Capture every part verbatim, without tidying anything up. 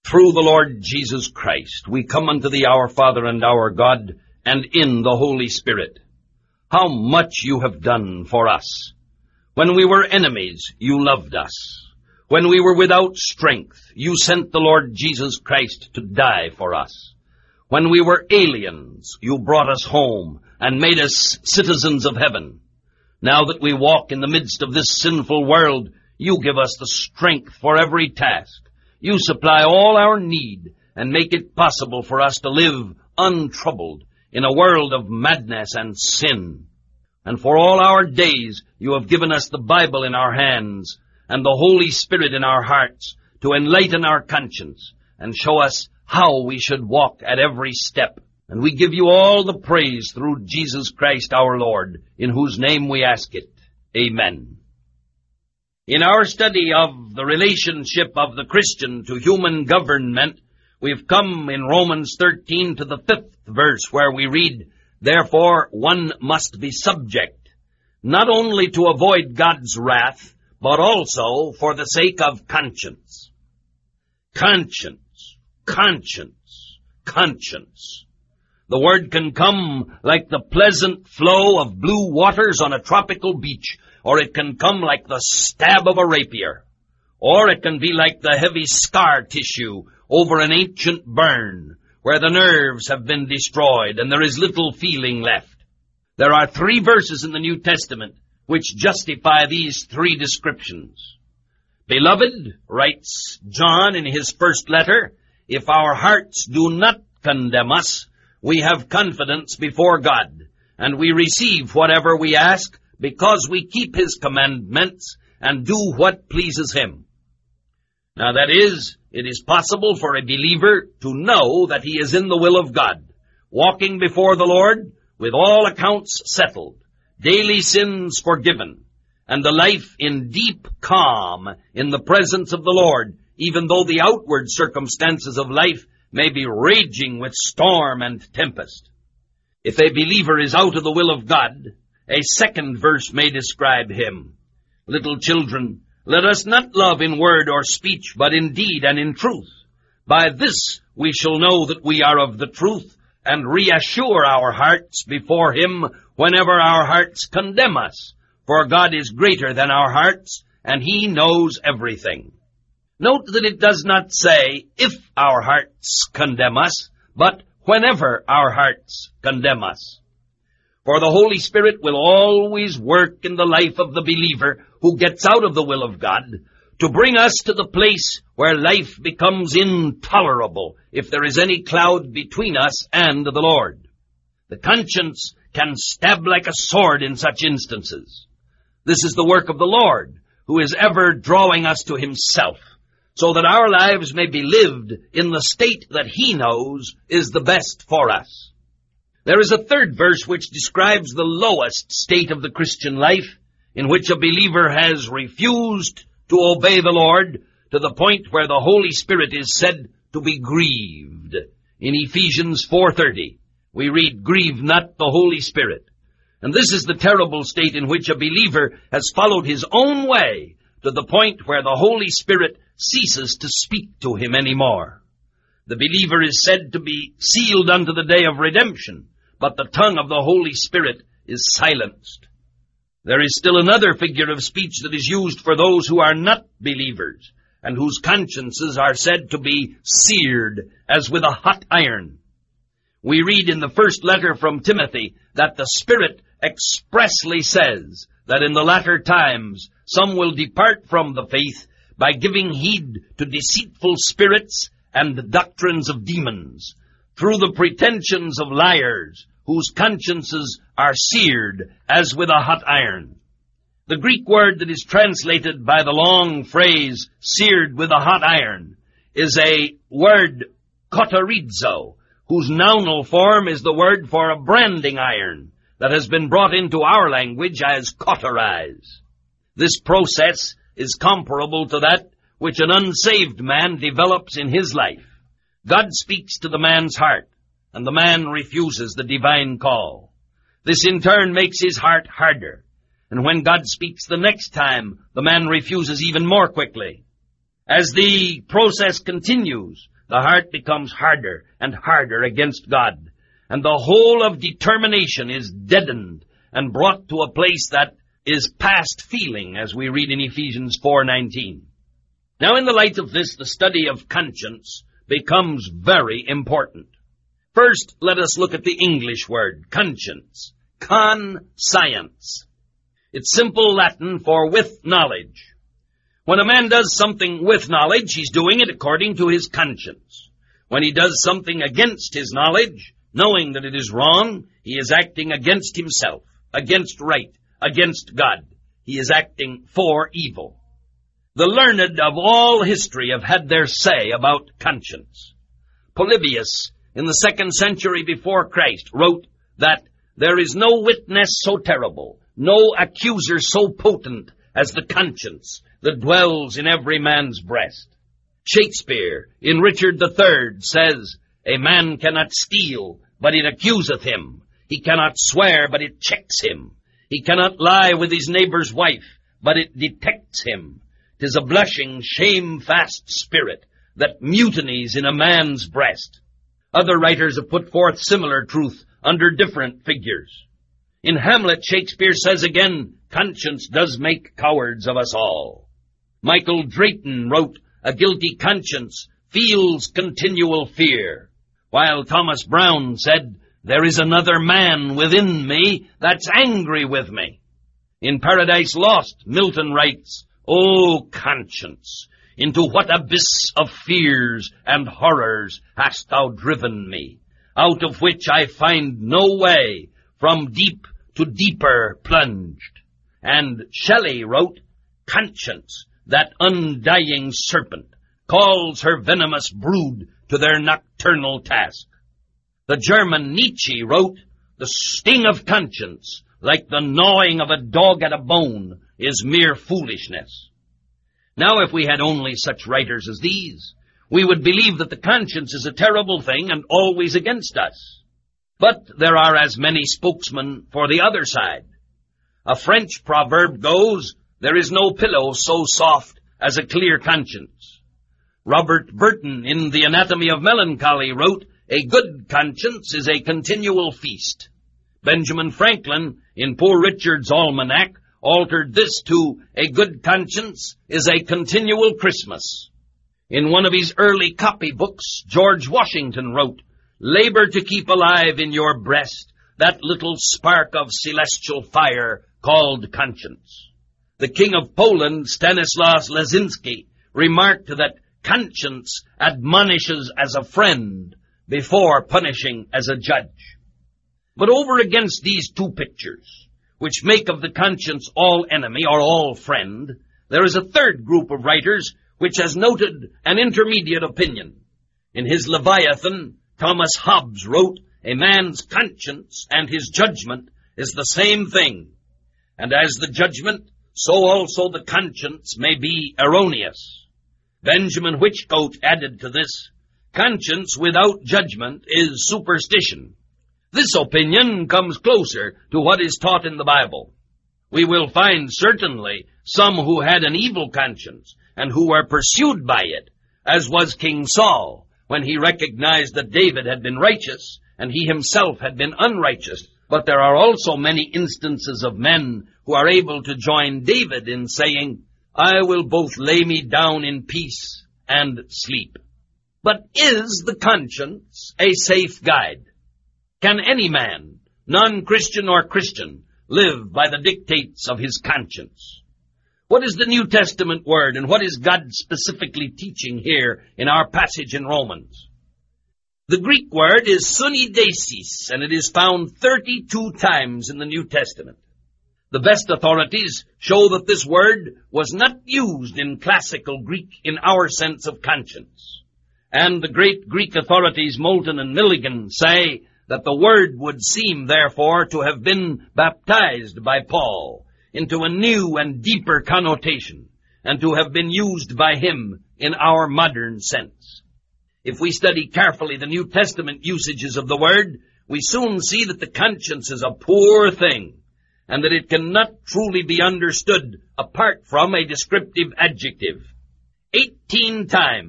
Through the Lord Jesus Christ, we come unto thee, our Father and our God, and in the Holy Spirit. How much you have done for us. When we were enemies, you loved us. When we were without strength, you sent the Lord Jesus Christ to die for us. When we were aliens, you brought us home and made us citizens of heaven. Now that we walk in the midst of this sinful world, you give us the strength for every task. You supply all our need and make it possible for us to live untroubled in a world of madness and sin. And for all our days, you have given us the Bible in our hands and the Holy Spirit in our hearts to enlighten our conscience and show us how we should walk at every step. And we give you all the praise through Jesus Christ our Lord, in whose name we ask it. Amen. In our study of the relationship of the Christian to human government, we've come in Romans thirteen to the fifth verse, where we read, "Therefore one must be subject, not only to avoid God's wrath, but also for the sake of conscience." Conscience, conscience, conscience. The word can come like the pleasant flow of blue waters on a tropical beach, or it can come like the stab of a rapier, or it can be like the heavy scar tissue over an ancient burn, where the nerves have been destroyed and there is little feeling left. There are three verses in the New Testament which justify these three descriptions. "Beloved," writes John in his first letter, "if our hearts do not condemn us, we have confidence before God, and we receive whatever we ask because we keep his commandments and do what pleases him." Now that is, it is possible for a believer to know that he is in the will of God, walking before the Lord with all accounts settled, daily sins forgiven, and the life in deep calm in the presence of the Lord, even though the outward circumstances of life may be raging with storm and tempest. If a believer is out of the will of God, a second verse may describe him. "Little children, let us not love in word or speech, but in deed and in truth. By this we shall know that we are of the truth, and reassure our hearts before him whenever our hearts condemn us. For God is greater than our hearts, and he knows everything." Note that it does not say, if our hearts condemn us, but whenever our hearts condemn us. For the Holy Spirit will always work in the life of the believer who gets out of the will of God to bring us to the place where life becomes intolerable if there is any cloud between us and the Lord. The conscience can stab like a sword in such instances. This is the work of the Lord, who is ever drawing us to himself, so that our lives may be lived in the state that he knows is the best for us. There is a third verse which describes the lowest state of the Christian life, in which a believer has refused to obey the Lord to the point where the Holy Spirit is said to be grieved. In Ephesians four thirty, we read, "Grieve not the Holy Spirit." And this is the terrible state in which a believer has followed his own way to the point where the Holy Spirit ceases to speak to him anymore. The believer is said to be sealed unto the day of redemption, but the tongue of the Holy Spirit is silenced. There is still another figure of speech that is used for those who are not believers, and whose consciences are said to be seared as with a hot iron. We read in the first letter from Timothy that the Spirit expressly says that in the latter times some will depart from the faith by giving heed to deceitful spirits and doctrines of demons, through the pretensions of liars, whose consciences are seared as with a hot iron. The Greek word that is translated by the long phrase, seared with a hot iron, is a word, kotorizo, whose nounal form is the word for a branding iron that has been brought into our language as cauterize. This process is comparable to that which an unsaved man develops in his life. God speaks to the man's heart, and the man refuses the divine call. This in turn makes his heart harder, and when God speaks the next time, the man refuses even more quickly. As the process continues, the heart becomes harder and harder against God, and the whole of determination is deadened and brought to a place that is past feeling, as we read in Ephesians four nineteen. Now, in the light of this, the study of conscience becomes very important. First, let us look at the English word, conscience. Conscience. It's simple Latin for with knowledge. When a man does something with knowledge, he's doing it according to his conscience. When he does something against his knowledge, knowing that it is wrong, he is acting against himself, against right, against God. He is acting for evil. The learned of all history have had their say about conscience. Polybius, in the second century before Christ, wrote that there is no witness so terrible, no accuser so potent as the conscience that dwells in every man's breast. Shakespeare, in Richard the Third, says, a man cannot steal, but it accuseth him. He cannot swear, but it checks him. He cannot lie with his neighbor's wife, but it detects him. 'Tis a blushing, shamefast spirit that mutinies in a man's breast. Other writers have put forth similar truth under different figures. In Hamlet, Shakespeare says again, conscience does make cowards of us all. Michael Drayton wrote, a guilty conscience feels continual fear, while Thomas Brown said, there is another man within me that's angry with me. In Paradise Lost, Milton writes, O conscience, into what abyss of fears and horrors hast thou driven me, out of which I find no way, from deep to deeper plunged. And Shelley wrote, conscience, that undying serpent, calls her venomous brood to their nocturnal task. The German Nietzsche wrote, the sting of conscience, like the gnawing of a dog at a bone, is mere foolishness. Now, if we had only such writers as these, we would believe that the conscience is a terrible thing and always against us. But there are as many spokesmen for the other side. A French proverb goes, there is no pillow so soft as a clear conscience. Robert Burton, in The Anatomy of Melancholy, wrote, a good conscience is a continual feast. Benjamin Franklin, in Poor Richard's Almanac, altered this to, a good conscience is a continual Christmas. In one of his early copybooks, George Washington wrote, labor to keep alive in your breast that little spark of celestial fire called conscience. The King of Poland, Stanislaus Lesinski, remarked that conscience admonishes as a friend before punishing as a judge. But over against these two pictures, which make of the conscience all enemy or all friend, there is a third group of writers which has noted an intermediate opinion. In his Leviathan, Thomas Hobbes wrote, a man's conscience and his judgment is the same thing, and as the judgment, so also the conscience may be erroneous. Benjamin Whichcote added to this, conscience without judgment is superstition. This opinion comes closer to what is taught in the Bible. We will find certainly some who had an evil conscience and who were pursued by it, as was King Saul, when he recognized that David had been righteous and he himself had been unrighteous. But there are also many instances of men who are able to join David in saying, I will both lay me down in peace and sleep. But is the conscience a safe guide? Can any man, non-Christian or Christian, live by the dictates of his conscience? What is the New Testament word, and what is God specifically teaching here in our passage in Romans? The Greek word is suneidesis, and it is found thirty-two times in the New Testament. The best authorities show that this word was not used in classical Greek in our sense of conscience. And the great Greek authorities, Moulton and Milligan, say that the word would seem, therefore, to have been baptized by Paul into a new and deeper connotation, and to have been used by him in our modern sense. If we study carefully the New Testament usages of the word, we soon see that the conscience is a poor thing, and that it cannot truly be understood apart from a descriptive adjective. Eighteen times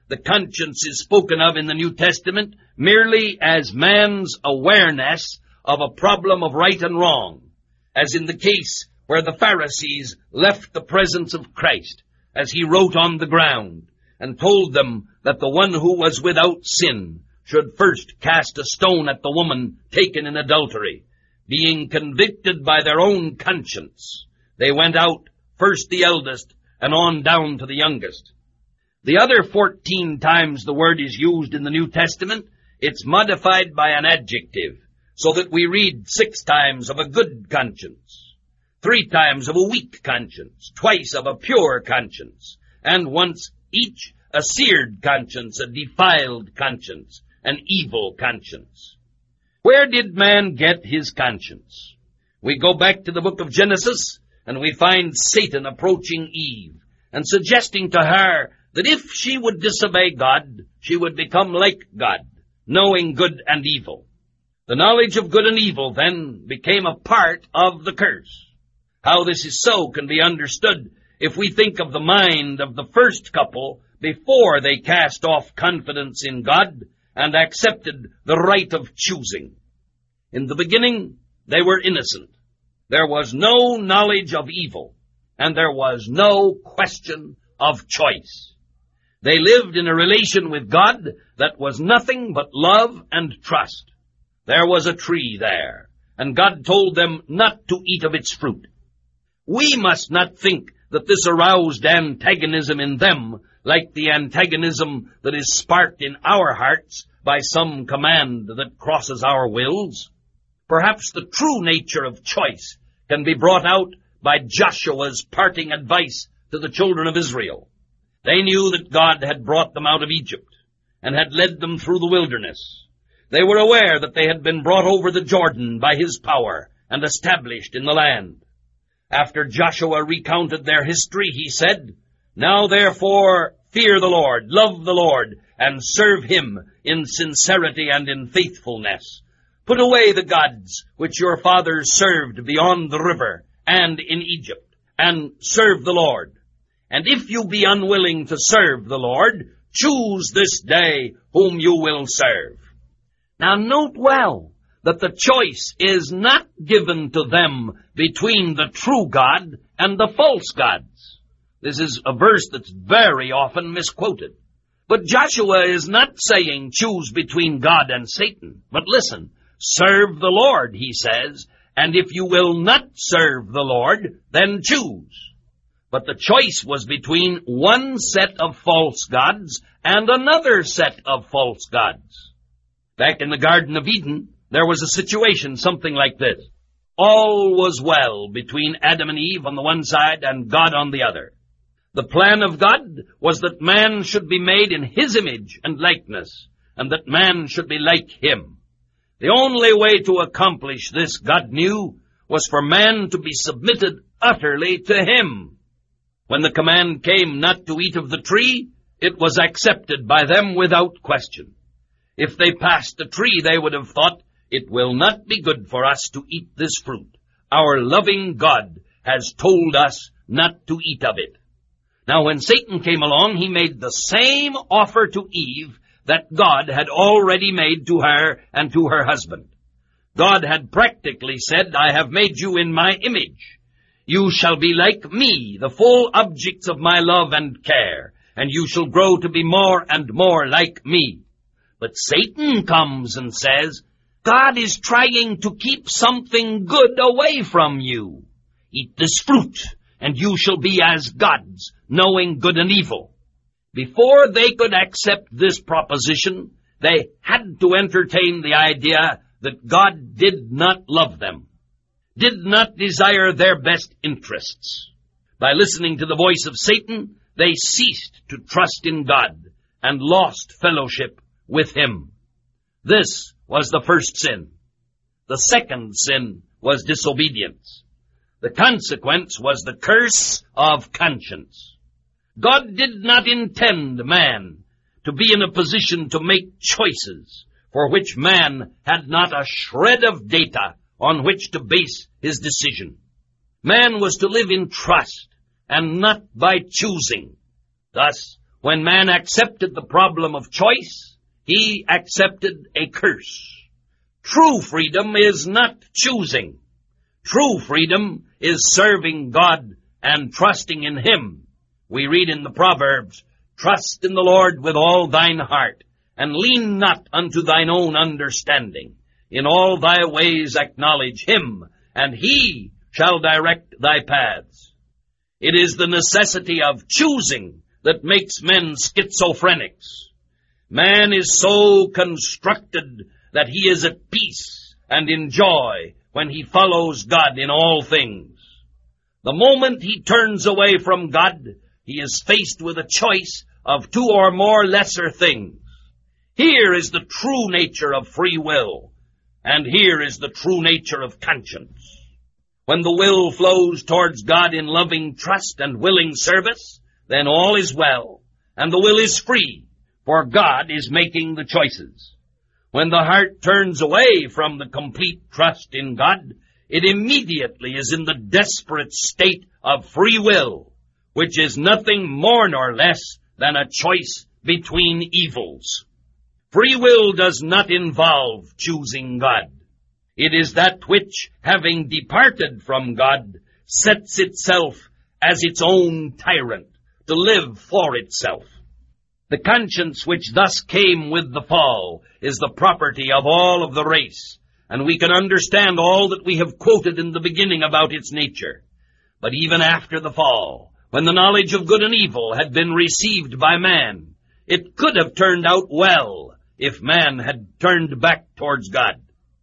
the conscience is spoken of in the New Testament merely as man's awareness of a problem of right and wrong, as in the case where the Pharisees left the presence of Christ as he wrote on the ground and told them that the one who was without sin should first cast a stone at the woman taken in adultery. Being convicted by their own conscience, they went out, first the eldest, and on down to the youngest. The other fourteen times the word is used in the New Testament, it's modified by an adjective, so that we read six times of a good conscience, three times of a weak conscience, twice of a pure conscience, and once each a seared conscience, a defiled conscience, an evil conscience. Where did man get his conscience? We go back to the book of Genesis, and we find Satan approaching Eve and suggesting to her that if she would disobey God, she would become like God, knowing good and evil. The knowledge of good and evil then became a part of the curse. How this is so can be understood if we think of the mind of the first couple before they cast off confidence in God and accepted the right of choosing. In the beginning, they were innocent. There was no knowledge of evil, and there was no question of choice. They lived in a relation with God that was nothing but love and trust. There was a tree there, and God told them not to eat of its fruit. We must not think that this aroused antagonism in them like the antagonism that is sparked in our hearts by some command that crosses our wills. Perhaps the true nature of choice can be brought out by Joshua's parting advice to the children of Israel. They knew that God had brought them out of Egypt and had led them through the wilderness. They were aware that they had been brought over the Jordan by his power and established in the land. After Joshua recounted their history, he said, "Now therefore fear the Lord, love the Lord, and serve him in sincerity and in faithfulness. Put away the gods which your fathers served beyond the river and in Egypt, and serve the Lord. And if you be unwilling to serve the Lord, choose this day whom you will serve." Now note well that the choice is not given to them between the true God and the false gods. This is a verse that's very often misquoted. But Joshua is not saying choose between God and Satan. But listen, serve the Lord, he says, and if you will not serve the Lord, then choose. But the choice was between one set of false gods and another set of false gods. Back in the Garden of Eden, there was a situation something like this. All was well between Adam and Eve on the one side and God on the other. The plan of God was that man should be made in his image and likeness, and that man should be like him. The only way to accomplish this, God knew, was for man to be submitted utterly to him. When the command came not to eat of the tree, it was accepted by them without question. If they passed the tree, they would have thought, "It will not be good for us to eat this fruit. Our loving God has told us not to eat of it." Now when Satan came along, he made the same offer to Eve that God had already made to her and to her husband. God had practically said, "I have made you in my image. You shall be like me, the full objects of my love and care, and you shall grow to be more and more like me." But Satan comes and says, "God is trying to keep something good away from you. Eat this fruit, and you shall be as gods, knowing good and evil." Before they could accept this proposition, they had to entertain the idea that God did not love them, did not desire their best interests. By listening to the voice of Satan, they ceased to trust in God and lost fellowship with him. This was the first sin. The second sin was disobedience. The consequence was the curse of conscience. God did not intend man to be in a position to make choices for which man had not a shred of data on which to base his decision. Man was to live in trust and not by choosing. Thus, When man accepted the problem of choice, he accepted a curse. True freedom is not choosing. True freedom is serving God and trusting in Him. We read in the Proverbs, "Trust in the Lord with all thine heart, and lean not unto thine own understanding. In all thy ways acknowledge Him, and He shall direct thy paths." It is the necessity of choosing that makes men schizophrenics. Man is so constructed that he is at peace and in joy when he follows God in all things. The moment he turns away from God, he is faced with a choice of two or more lesser things. Here is the true nature of free will, and here is the true nature of conscience. When the will flows towards God in loving trust and willing service, then all is well, and the will is free, for God is making the choices. When the heart turns away from the complete trust in God, it immediately is in the desperate state of free will, which is nothing more nor less than a choice between evils. Free will does not involve choosing God. It is that which, having departed from God, sets itself as its own tyrant, to live for itself. The conscience which thus came with the fall is the property of all of the race, and we can understand all that we have quoted in the beginning about its nature. But even after the fall, when the knowledge of good and evil had been received by man, it could have turned out well if man had turned back towards God.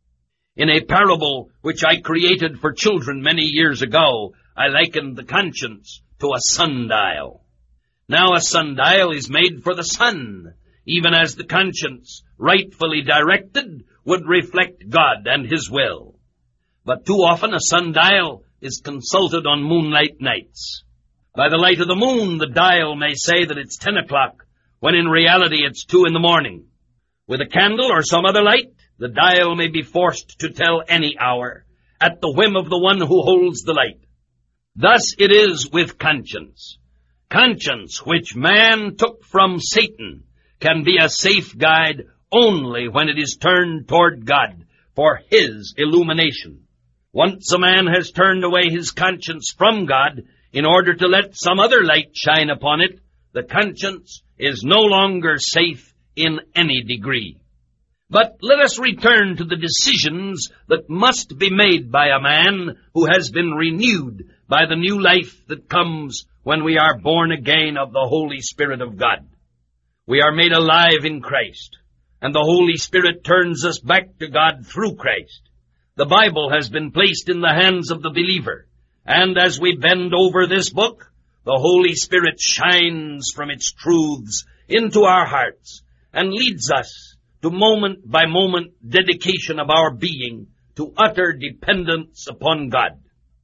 In a parable which I created for children many years ago, I likened the conscience to a sundial. Now a sundial is made for the sun, even as the conscience, rightfully directed, would reflect God and His will. But too often a sundial is consulted on moonlight nights. By the light of the moon, the dial may say that it's ten o'clock, when in reality it's two in the morning. With a candle or some other light, the dial may be forced to tell any hour, at the whim of the one who holds the light. Thus it is with conscience. Conscience, which man took from Satan, can be a safe guide only when it is turned toward God for His illumination. Once a man has turned away his conscience from God in order to let some other light shine upon it, the conscience is no longer safe in any degree. But let us return to the decisions that must be made by a man who has been renewed by the new life that comes when we are born again of the Holy Spirit of God. We are made alive in Christ, and the Holy Spirit turns us back to God through Christ. The Bible has been placed in the hands of the believer, and as we bend over this book, the Holy Spirit shines from its truths into our hearts and leads us to moment-by-moment dedication of our being to utter dependence upon God.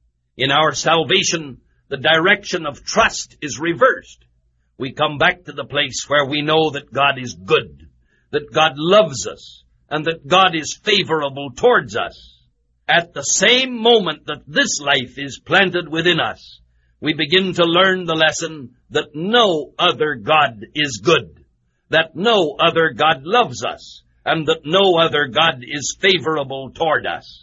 In our salvation, the direction of trust is reversed. We come back to the place where we know that God is good, that God loves us, and that God is favorable towards us. At the same moment that this life is planted within us, we begin to learn the lesson that no other God is good, that no other God loves us, and that no other God is favorable toward us.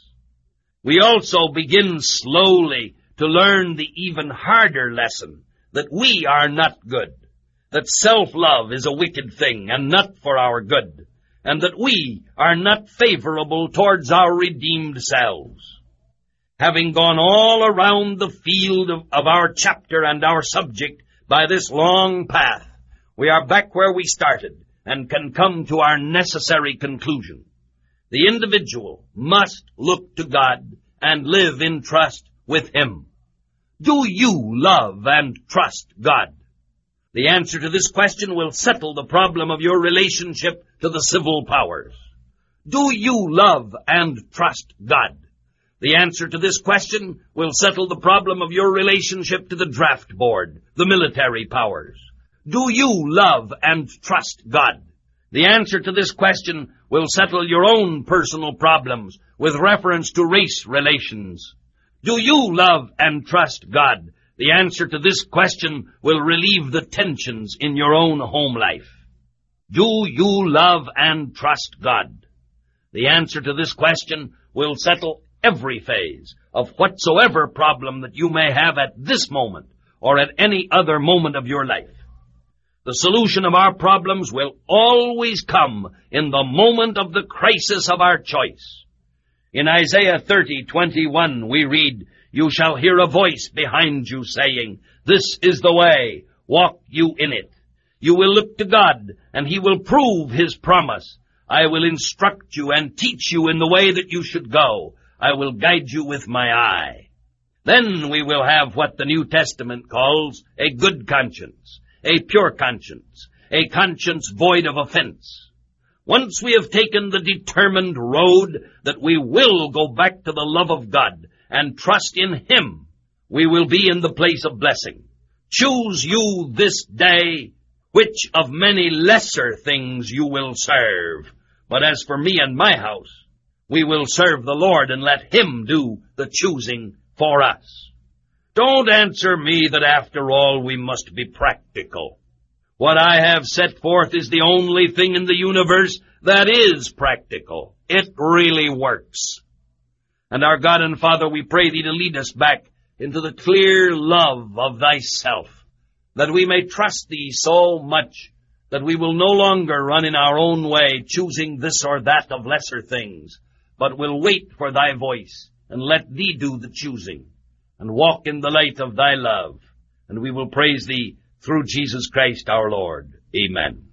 We also begin slowly to learn the even harder lesson that we are not good, that self-love is a wicked thing and not for our good, and that we are not favorable towards our redeemed selves. Having gone all around the field of, of our chapter and our subject by this long path, we are back where we started and can come to our necessary conclusion. The individual must look to God and live in trust with Him. Do you love and trust God? The answer to this question will settle the problem of your relationship to the civil powers. Do you love and trust God? The answer to this question will settle the problem of your relationship to the draft board, the military powers. Do you love and trust God? The answer to this question will settle your own personal problems with reference to race relations. Do you love and trust God? The answer to this question will relieve the tensions in your own home life. Do you love and trust God? The answer to this question will settle every phase of whatsoever problem that you may have at this moment or at any other moment of your life. The solution of our problems will always come in the moment of the crisis of our choice. In Isaiah thirty twenty-one, we read, "You shall hear a voice behind you saying, 'This is the way, walk you in it.' You will look to God, and He will prove His promise. 'I will instruct you and teach you in the way that you should go. I will guide you with my eye.'" Then we will have what the New Testament calls a good conscience, a pure conscience, a conscience void of offense. Once we have taken the determined road that we will go back to the love of God and trust in Him, we will be in the place of blessing. Choose you this day which of many lesser things you will serve. But as for me and my house, we will serve the Lord and let Him do the choosing for us. Don't answer me that after all we must be practical. What I have set forth is the only thing in the universe that is practical. It really works. And our God and Father, we pray Thee to lead us back into the clear love of Thyself, that we may trust Thee so much that we will no longer run in our own way, choosing this or that of lesser things, but will wait for Thy voice and let Thee do the choosing and walk in the light of Thy love. And we will praise Thee through Jesus Christ our Lord. Amen.